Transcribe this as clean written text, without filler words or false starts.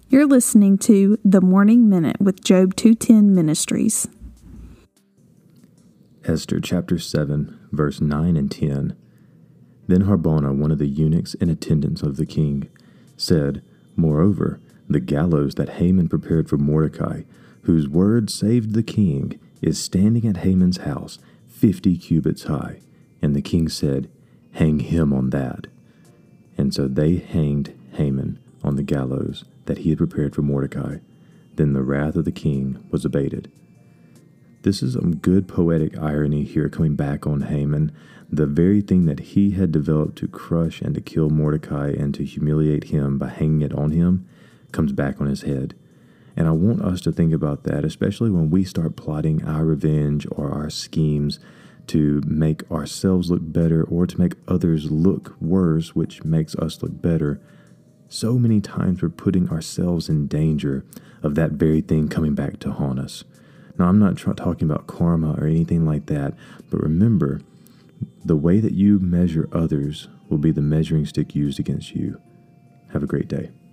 You're listening to The Morning Minute with Job 210 Ministries. Esther chapter 7, verse 9 and 10. Then Harbona, one of the eunuchs in attendance of the king, said, Moreover, the gallows that Haman prepared for Mordecai, whose word saved the king, is standing at Haman's house, 50 cubits high. And the king said, Hang him on that. And so they hanged Haman on the gallows that he had prepared for Mordecai. Then the wrath of the king was abated. This is some good poetic irony here coming back on Haman. The very thing that he had developed to crush and to kill Mordecai and to humiliate him by hanging it on him comes back on his head. And I want us to think about that, especially when we start plotting our revenge or our schemes to make ourselves look better or to make others look worse, which makes us look better. So many times we're putting ourselves in danger of that very thing coming back to haunt us. Now, I'm not talking about karma or anything like that, but remember, the way that you measure others will be the measuring stick used against you. Have a great day.